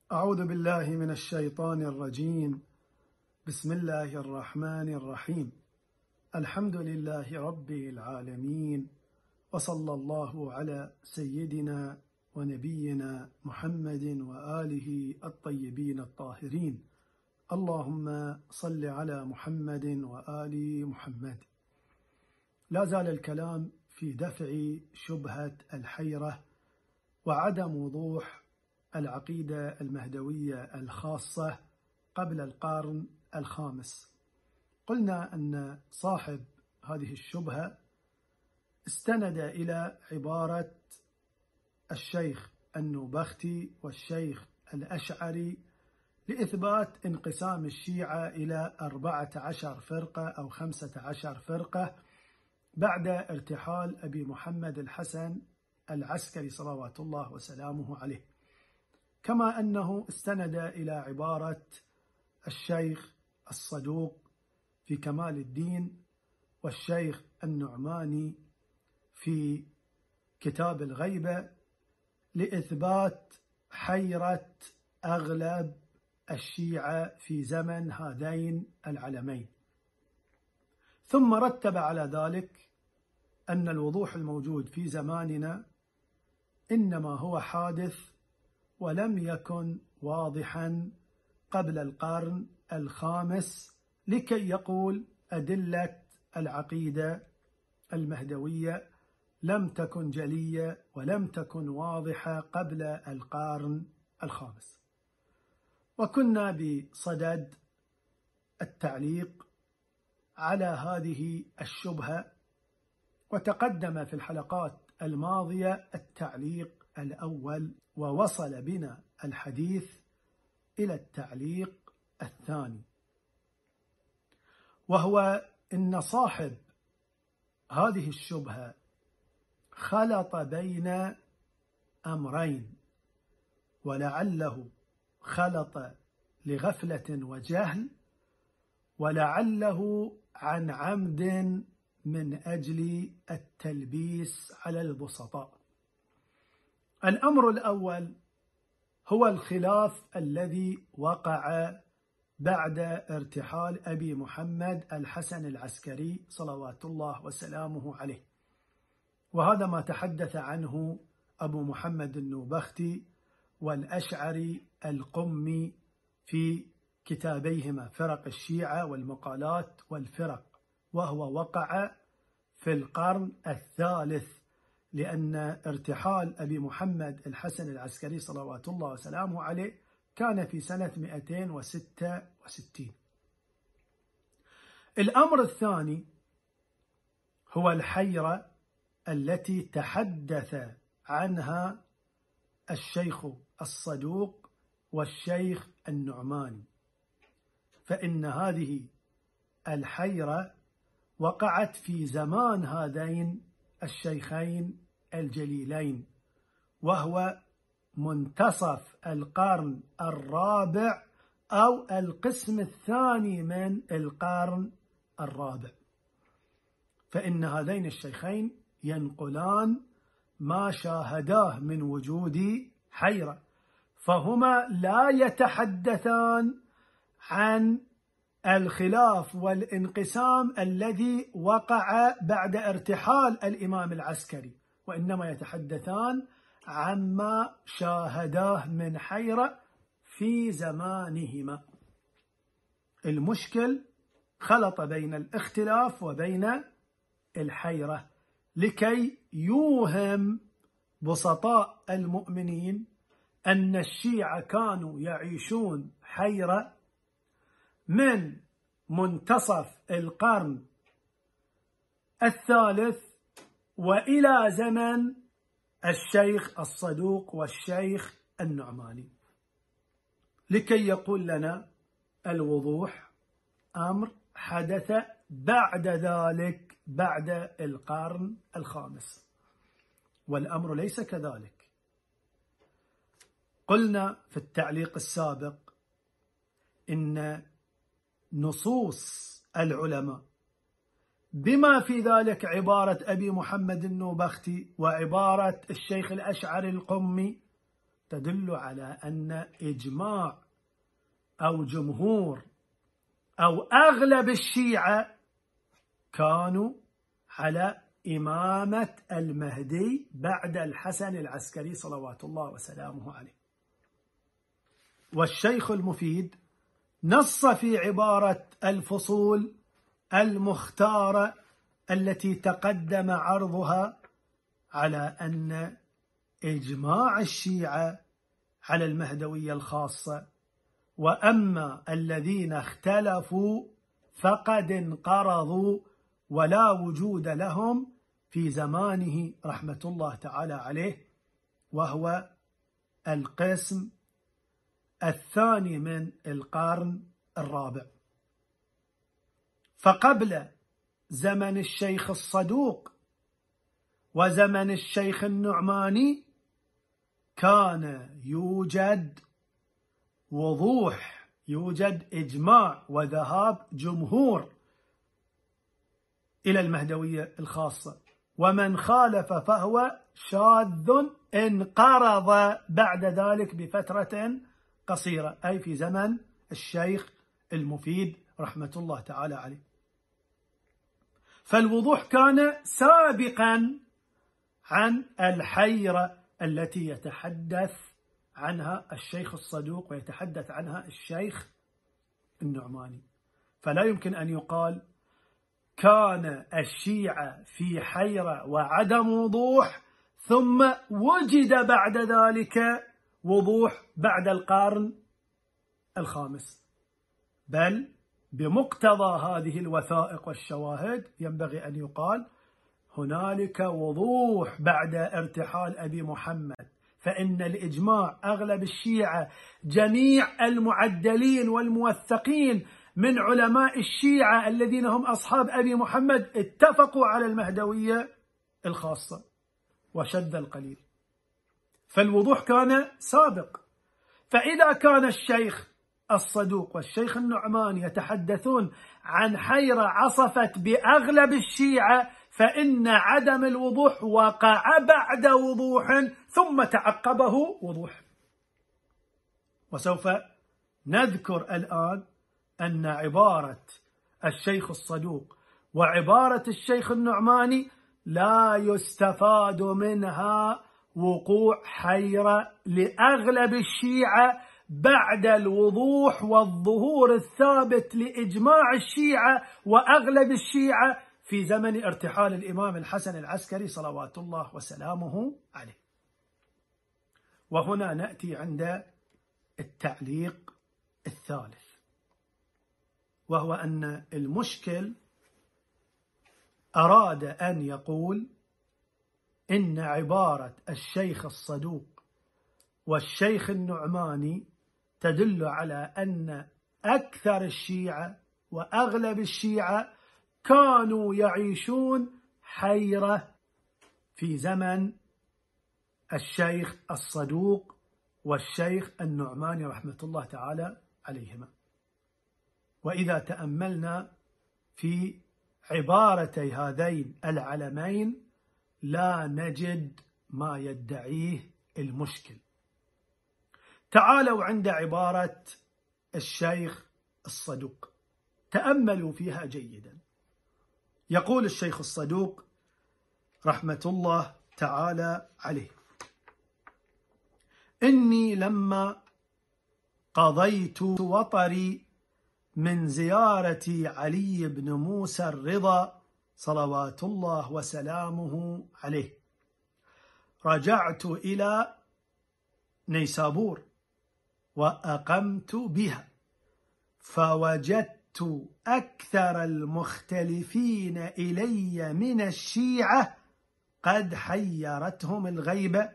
أعوذ بالله من الشيطان الرجيم. بسم الله الرحمن الرحيم. الحمد لله رب العالمين، وصلى الله على سيدنا ونبينا محمد وآله الطيبين الطاهرين. اللهم صل على محمد وآل محمد. لا زال الكلام في دفع شبهة الحيرة وعدم وضوح العقيدة المهدوية الخاصة قبل القرن الخامس. قلنا أن صاحب هذه الشبهة استند إلى عبارة الشيخ النوبختي والشيخ الأشعري لإثبات انقسام الشيعة إلى 14 فرقة أو 15 فرقة بعد ارتحال أبي محمد الحسن العسكري صلوات الله وسلامه عليه، كما أنه استند إلى عبارة الشيخ الصدوق في كمال الدين والشيخ النعماني في كتاب الغيبة لإثبات حيرة أغلب الشيعة في زمن هذين العلمين. ثم رتب على ذلك أن الوضوح الموجود في زماننا إنما هو حادث ولم يكن واضحا قبل القرن الخامس، لكي يقول أدلة العقيدة المهدوية لم تكن جلية ولم تكن واضحة قبل القرن الخامس. وكنا بصدد التعليق على هذه الشبهة، وتقدم في الحلقات الماضية التعليق الأول، ووصل بنا الحديث إلى التعليق الثاني، وهو إن صاحب هذه الشبهة خلط بين أمرين، ولعله خلط لغفلة وجهل، ولعله عن عمد من أجل التلبيس على البسطاء. الأمر الأول هو الخلاف الذي وقع بعد ارتحال أبي محمد الحسن العسكري صلوات الله وسلامه عليه، وهذا ما تحدث عنه أبو محمد النوبختي والأشعري القمي في كتابيهما فرق الشيعة والمقالات والفرق، وهو وقع في القرن الثالث، لأن ارتحال أبي محمد الحسن العسكري صلوات الله وسلامه عليه كان في سنة 266. الأمر الثاني هو الحيرة التي تحدث عنها الشيخ الصدوق والشيخ النعماني، فإن هذه الحيرة وقعت في زمان هذين الشيخين الجليلين، وهو منتصف القرن الرابع أو القسم الثاني من القرن الرابع. فإن هذين الشيخين ينقلان ما شاهداه من وجود حيرة، فهما لا يتحدثان عن الخلاف والانقسام الذي وقع بعد ارتحال الإمام العسكري، وإنما يتحدثان عما شاهداه من حيرة في زمانهما. المشكل خلط بين الاختلاف وبين الحيرة لكي يوهم بسطاء المؤمنين أن الشيعة كانوا يعيشون حيرة من منتصف القرن الثالث وإلى زمن الشيخ الصدوق والشيخ النعماني. لكي يقول لنا الوضوح أمر حدث بعد ذلك بعد القرن الخامس، والأمر ليس كذلك. قلنا في التعليق السابق إن نصوص العلماء بما في ذلك عبارة أبي محمد النوبختي وعبارة الشيخ الأشعري القمي تدل على أن إجماع أو جمهور أو أغلب الشيعة كانوا على إمامة المهدي بعد الحسن العسكري صلوات الله وسلامه عليه. والشيخ المفيد نص في عبارة الفصول المختارة التي تقدم عرضها على أن إجماع الشيعة على المهدوية الخاصة، وأما الذين اختلفوا فقد انقرضوا ولا وجود لهم في زمانه رحمة الله تعالى عليه، وهو القسم الثاني من القرن الرابع. فقبل زمن الشيخ الصدوق وزمن الشيخ النعماني كان يوجد وضوح، يوجد إجماع وذهاب جمهور إلى المهدوية الخاصة، ومن خالف فهو شاذ انقرض بعد ذلك بفترة قصيرة، أي في زمن الشيخ المفيد رحمة الله تعالى عليه. فالوضوح كان سابقا عن الحيرة التي يتحدث عنها الشيخ الصدوق ويتحدث عنها الشيخ النعماني. فلا يمكن أن يقال كان الشيعة في حيرة وعدم وضوح ثم وجد بعد ذلك وضوح بعد القرن الخامس، بل بمقتضى هذه الوثائق والشواهد ينبغي أن يقال هنالك وضوح بعد ارتحال أبي محمد، فإن الإجماع أغلب الشيعة جميع المعدلين والموثقين من علماء الشيعة الذين هم أصحاب أبي محمد اتفقوا على المهدوية الخاصة وشد القليل. فالوضوح كان سابق. فإذا كان الشيخ الصدوق والشيخ النعمان يتحدثون عن حيرة عصفت بأغلب الشيعة، فإن عدم الوضوح وقع بعد وضوح ثم تعقبه وضوح. وسوف نذكر الآن أن عبارة الشيخ الصدوق وعبارة الشيخ النعماني لا يستفاد منها وقوع حيرة لأغلب الشيعة بعد الوضوح والظهور الثابت لإجماع الشيعة وأغلب الشيعة في زمن ارتحال الإمام الحسن العسكري صلوات الله وسلامه عليه. وهنا نأتي عند التعليق الثالث، وهو أن المشكل أراد أن يقول إن عبارة الشيخ الصدوق والشيخ النعماني تدل على أن أكثر الشيعة وأغلب الشيعة كانوا يعيشون حيرة في زمن الشيخ الصدوق والشيخ النعماني رحمة الله تعالى عليهما. وإذا تأملنا في عبارتي هذين العلمين لا نجد ما يدعيه المشكل. تعالوا عند عبارة الشيخ الصدوق، تأملوا فيها جيدا. يقول الشيخ الصدوق رحمة الله تعالى عليه: إني لما قضيت وطري من زيارة علي بن موسى الرضا صلوات الله وسلامه عليه رجعت إلى نيسابور وأقمت بها، فوجدت أكثر المختلفين إلي من الشيعة قد حيرتهم الغيبة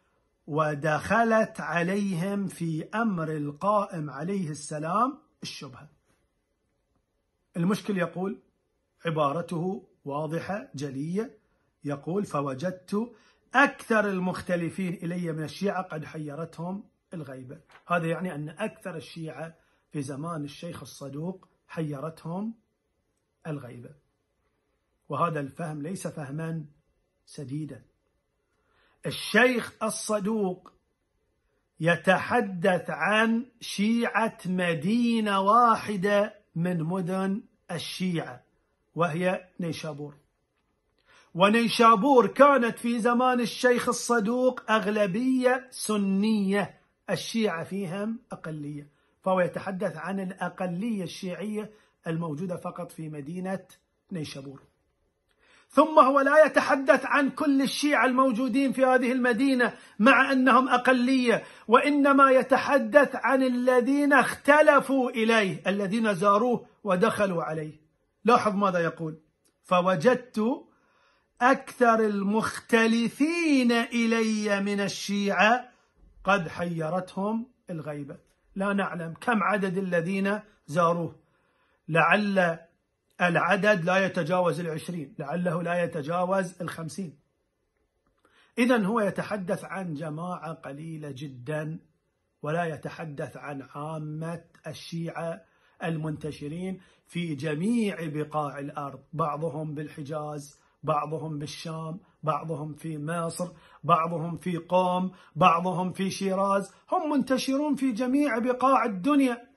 ودخلت عليهم في أمر القائم عليه السلام الشبهة. المشكل يقول عبارته واضحة جلية، يقول فوجدت أكثر المختلفين إلي من الشيعة قد حيرتهم الغيبة. هذا يعني أن أكثر الشيعة في زمان الشيخ الصدوق حيرتهم الغيبة، وهذا الفهم ليس فهما سديدا. الشيخ الصدوق يتحدث عن شيعة مدينة واحدة من مدن الشيعة وهي نيشابور. ونيشابور كانت في زمان الشيخ الصدوق أغلبية سنية، الشيعة فيهم أقلية، فهو يتحدث عن الأقلية الشيعية الموجودة فقط في مدينة نيشابور. ثم هو لا يتحدث عن كل الشيعة الموجودين في هذه المدينة مع أنهم أقلية، وإنما يتحدث عن الذين اختلفوا إليه، الذين زاروه ودخلوا عليه. لاحظ ماذا يقول: فوجدت أكثر المختلفين إلي من الشيعة قد حيرتهم الغيبة. لا نعلم كم عدد الذين زاروه، لعل العدد لا يتجاوز 20، لعله لا يتجاوز 50. إذن هو يتحدث عن جماعة قليلة جدا، ولا يتحدث عن عامة الشيعة المنتشرين في جميع بقاع الأرض، بعضهم بالحجاز، بعضهم بالشام، بعضهم في مصر، بعضهم في قم، بعضهم في شيراز، هم منتشرون في جميع بقاع الدنيا.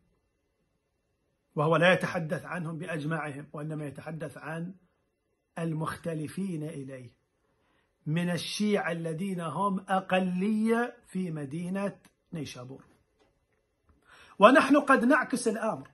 وهو لا يتحدث عنهم بأجمعهم، وإنما يتحدث عن المختلفين إليه من الشيعة الذين هم أقلية في مدينة نيشابور. ونحن قد نعكس الأمر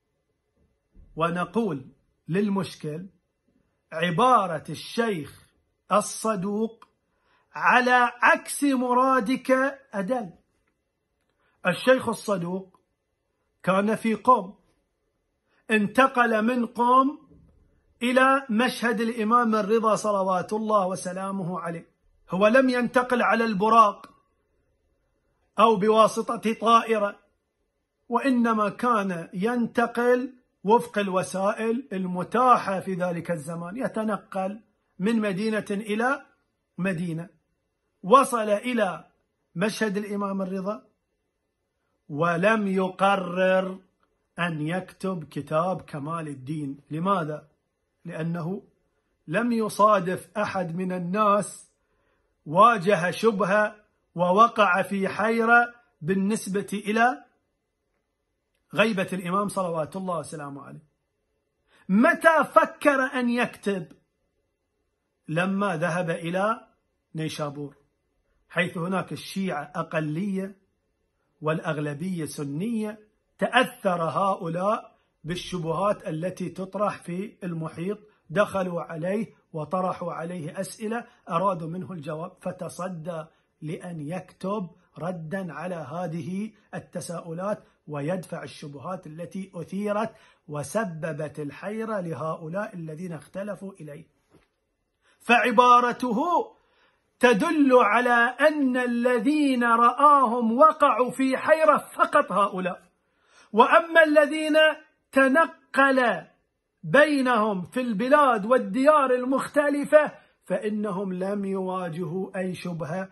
ونقول للمشكل: عبارة الشيخ الصدوق على عكس مرادك أدل. الشيخ الصدوق كان في قم، انتقل من قم إلى مشهد الإمام الرضا صلوات الله وسلامه عليه. هو لم ينتقل على البراق أو بواسطة طائرة، وإنما كان ينتقل وفق الوسائل المتاحة في ذلك الزمان، يتنقل من مدينة إلى مدينة. وصل إلى مشهد الإمام الرضا ولم يقرر أن يكتب كتاب كمال الدين. لماذا؟ لأنه لم يصادف أحد من الناس واجه شبهة ووقع في حيرة بالنسبة إلى غيبة الإمام صلوات الله وسلامه عليه. متى فكر أن يكتب؟ لما ذهب إلى نيشابور، حيث هناك الشيعة أقلية والأغلبية سنية. تأثر هؤلاء بالشبهات التي تطرح في المحيط، دخلوا عليه وطرحوا عليه أسئلة، أرادوا منه الجواب، فتصدى لأن يكتب ردا على هذه التساؤلات ويدفع الشبهات التي أثيرت وسببت الحيرة لهؤلاء الذين اختلفوا إليه. فعبارته تدل على أن الذين رآهم وقعوا في حيرة فقط هؤلاء، وأما الذين تنقل بينهم في البلاد والديار المختلفة فإنهم لم يواجهوا أي شبهة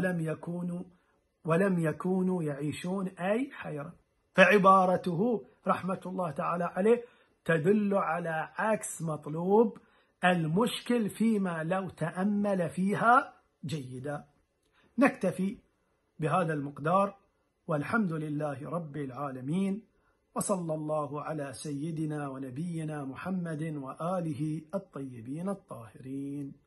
ولم يكونوا يعيشون أي حيرة. فعبارته رحمة الله تعالى عليه تدل على عكس مطلوب المشكل فيما لو تأمل فيها جيدا. نكتفي بهذا المقدار، والحمد لله رب العالمين، وصلى الله على سيدنا ونبينا محمد وآله الطيبين الطاهرين.